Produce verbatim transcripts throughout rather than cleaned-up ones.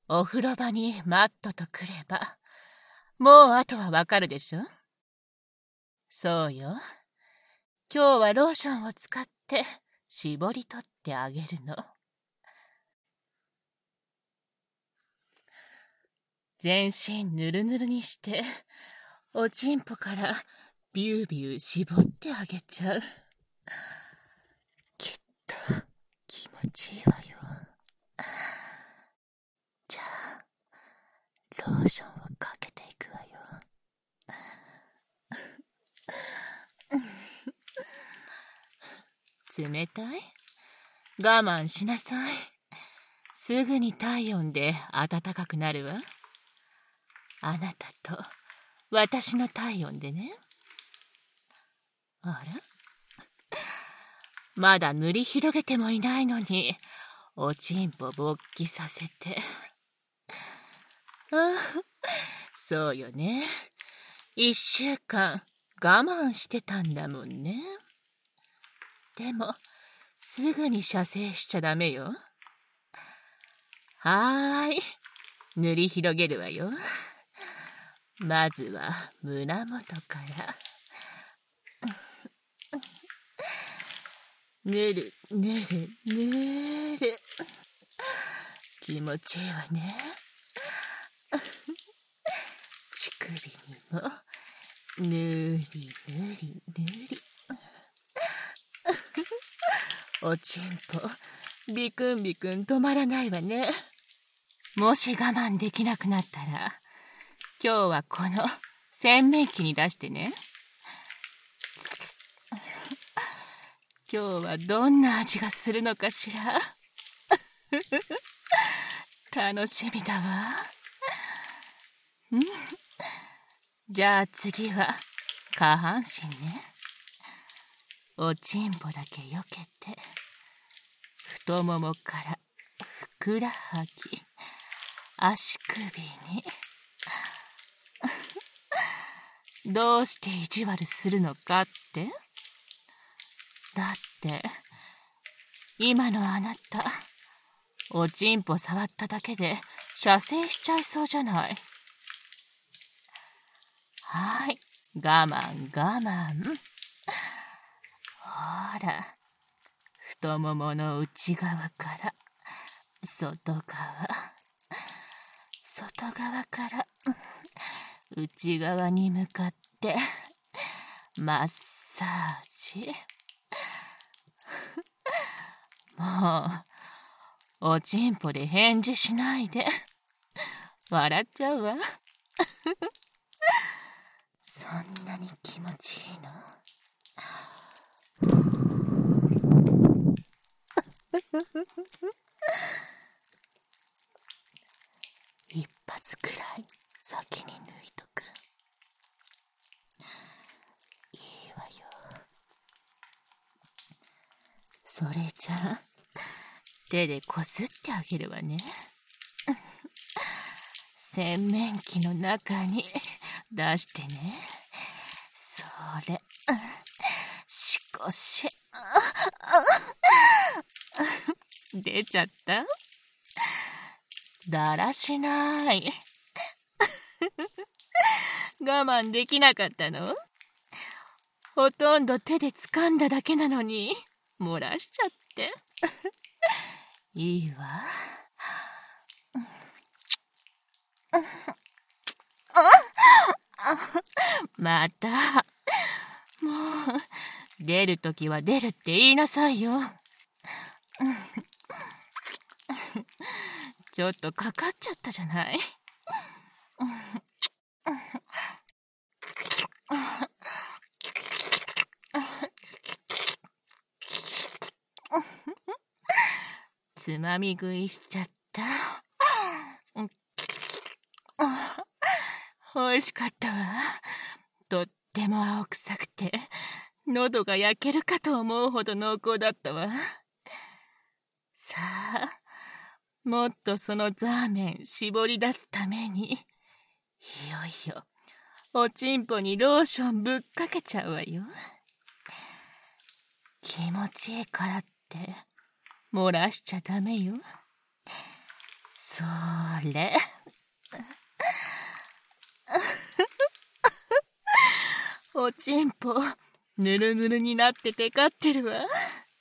お風呂場にマットとくれば、もうあとはわかるでしょ？そうよ。今日はローションを使って絞り取ってあげるの。全身ぬるぬるにして、おちんぽからビュービュー絞ってあげちゃう。きっと気持ちいいわよ。じゃあ、ローションをかけていくわよ。冷たい？我慢しなさい。すぐに体温で暖かくなるわ。あなたと私の体温でね。あら？まだ塗り広げてもいないのに、おちんぽ勃起させて。ああ、そうよね。一週間我慢してたんだもんね。でも、すぐに射精しちゃダメよ。はーい。塗り広げるわよ。まずは胸元から。ぬるぬるぬる。気持ちいいわね。乳首にもぬりぬりぬり。おちんぽビクンビクン止まらないわね。もし我慢できなくなったら、今日はこの洗面器に出してね。今日はどんな味がするのかしら。楽しみだわ。ん？じゃあ次は下半身ね。おちんぽだけよけて、太ももからふくらはぎ、足首に。どうして意地悪するのかって？だって、今のあなた、おちんぽ触っただけで射精しちゃいそうじゃない。はい、我慢我慢。ほら、太ももの内側から外側、外側から内側に向かってマッサージ。もう、おちんぽで返事しないで。笑っちゃうわ。そんなに気持ちいいの？一発くらい先に抜いとく。いいわよ。それじゃあ、手でこすってあげるわね。洗面器の中に出してね。それ、しこし。出ちゃった？だらしない。我慢できなかったの？ほとんど手で掴んだだけなのに、漏らしちゃって。いいわ。また。もう、出るときは出るって言いなさいよ。ちょっとかかっちゃったじゃない。つまみ食いしちゃった。美味しかったわ。とっても青臭くて、喉が焼けるかと思うほど濃厚だったわ。さあ、もっとそのザーメン絞り出すために、いよいよ、おちんぽにローションぶっかけちゃうわよ。気持ちいいからって、漏らしちゃダメよ。それ。おちんぽ、ぬるぬるになっててかってるわ。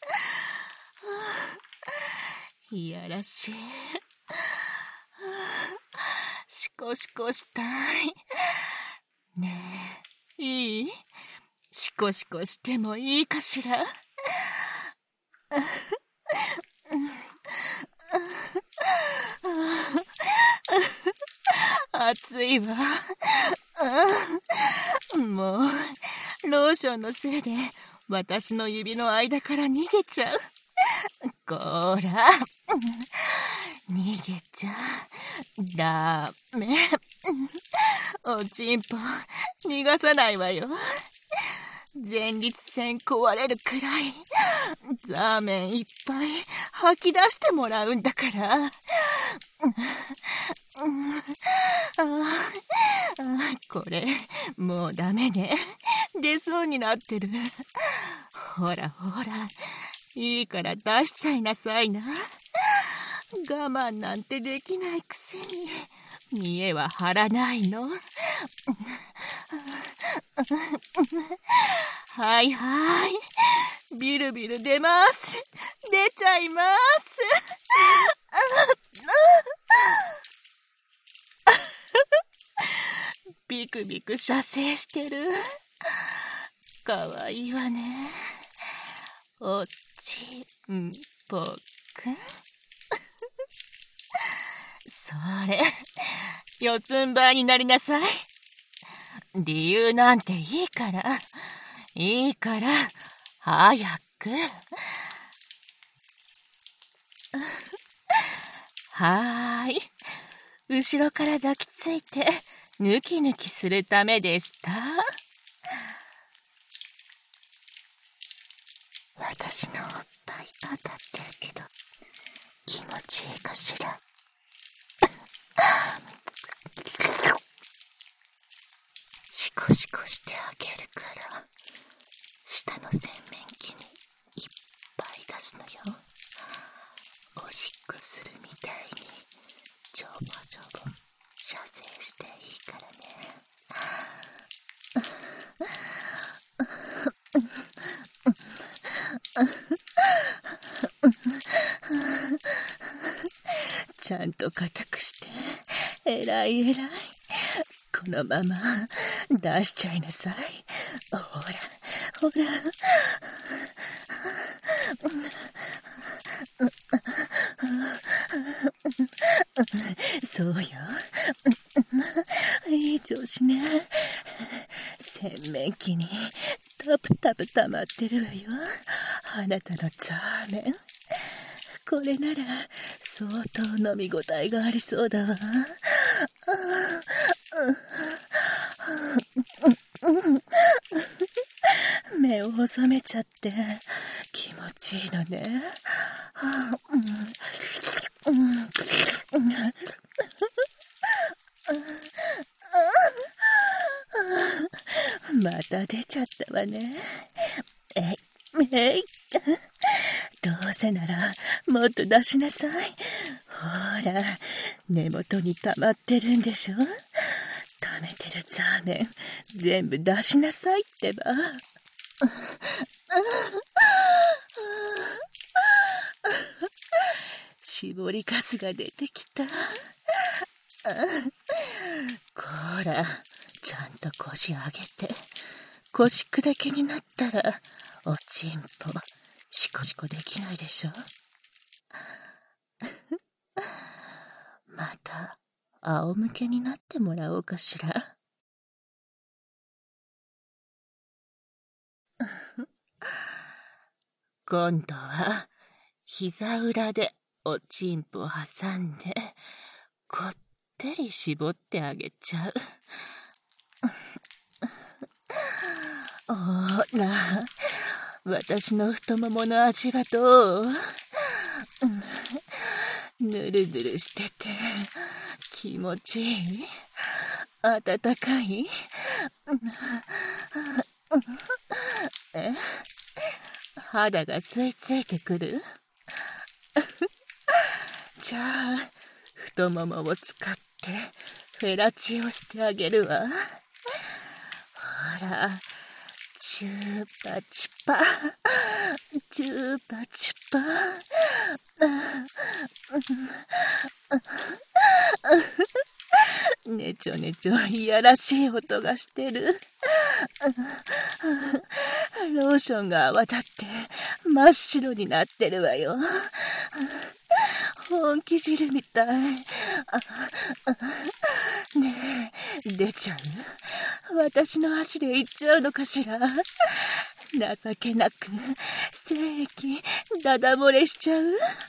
いやらしい。しこしこしたい。ねえ、いい？しこしこしてもいいかしら？暑いわ。もう、ローションのせいで私の指の間から逃げちゃう。こら、逃げちゃダメ。おちんぽ、逃がさないわよ。前立腺壊れるくらいザーメンいっぱい吐き出してもらうんだから。ああ、これもうダメね。出そうになってる。ほらほら、いいから出しちゃいなさいな。我慢なんてできないくせに見栄は張らないの。はいはい、ビルビル出ます。出ちゃいます。ビクビク射精してる。かわいいわね、おちんぽくん。それ、四つん這いになりなさい。理由なんていいから、いいから、早く。はーい。後ろから抱きついて、ヌキヌキするためでした。私のおっぱい当たってるけど、気持ちいいかしら。シコシコしてあげるから、下の洗面器にいっぱい出すのよ。おしっこするみたいにちょぼちょぼ射精していいからね。ちゃんと固くして、えらいえらい。このまま出しちゃいなさい。ほらほら。そうよ。いい調子ね。洗面器にタプタプ溜まってるわよ。あなたのザーメン。これなら相当飲み応えがありそうだわ。目を細めちゃって気持ちいいのね。また出ちゃったわね。えいえい。どうせならもっと出しなさい。ほら、根元に溜まってるんでしょ。溜めてるザーメン全部出しなさいってば。絞りかすが出てきた。こら、ちゃんと腰上げて。腰砕けになったらおちんぽシコシコできないでしょ。また仰向けになってもらおうかしら。今度は膝裏でおちんぽ挟んでこってり絞ってあげちゃう。ほら、私の太ももの味はどう？ぬるぬるしてて気持ちいい？暖かい？え？肌が吸い付いてくる？じゃあ太ももを使ってフェラチオしてあげるわ。ほら、チューパチパ、チューパチパ。ねちょねちょいやらしい音がしてる。ローションが泡立って真っ白になってるわよ。本気汁みたい。ねえ、出ちゃう？私の足で行っちゃうのかしら？情けなく精液ダダ漏れしちゃう？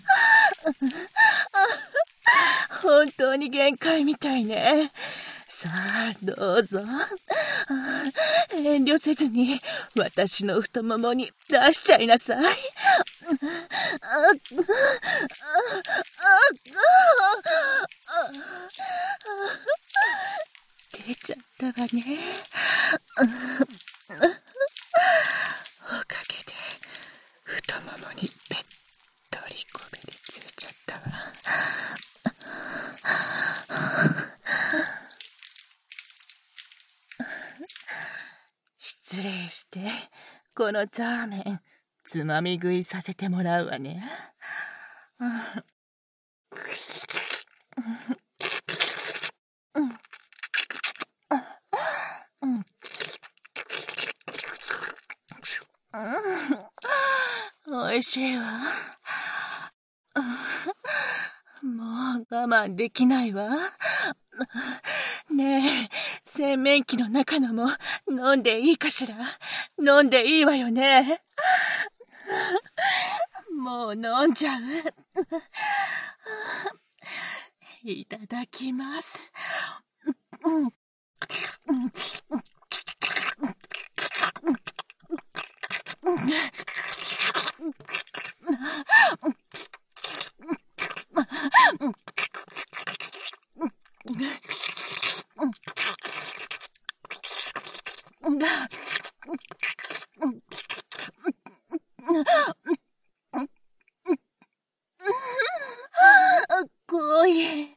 本当に限界みたいね。さあどうぞ。遠慮せずに私の太ももに出しちゃいなさい。出ちゃったわね。おかげで太ももにべっとりこびりついちゃったわ。失礼して、このザーメンつまみ食いさせてもらうわね。おいしいわ。もう我慢できないわ。ねえ、洗面器の中のも飲んでいいかしら？飲んでいいわよね。もう飲んじゃう。いただきます。濃い。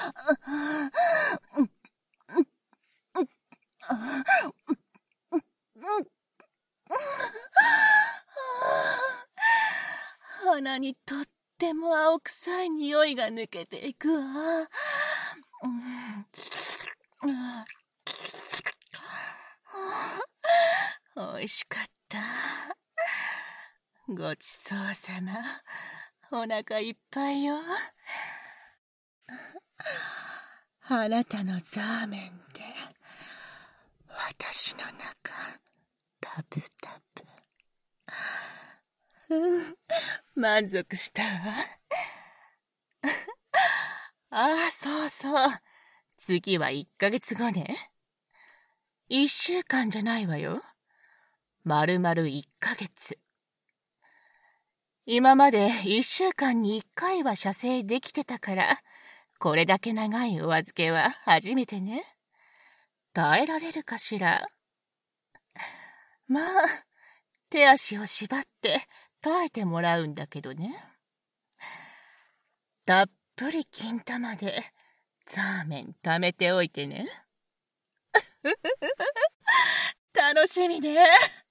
鼻にとっても青臭い匂いが抜けていくわ。おいしかった。ごちそうさま。お腹いっぱいよ。あなたのザーメンで私の中タブタブ。うん、満足したわ。ああ、そうそう。次はいっかげつごね。いっしゅうかんじゃないわよ。まるまるいっかげつ。今までいっしゅうかんにいっかいは射精できてたから、これだけ長いお預けは初めてね。耐えられるかしら。まあ、手足を縛って耐えてもらうんだけどね。たっぷり金玉でザーメン貯めておいてね。楽しみね。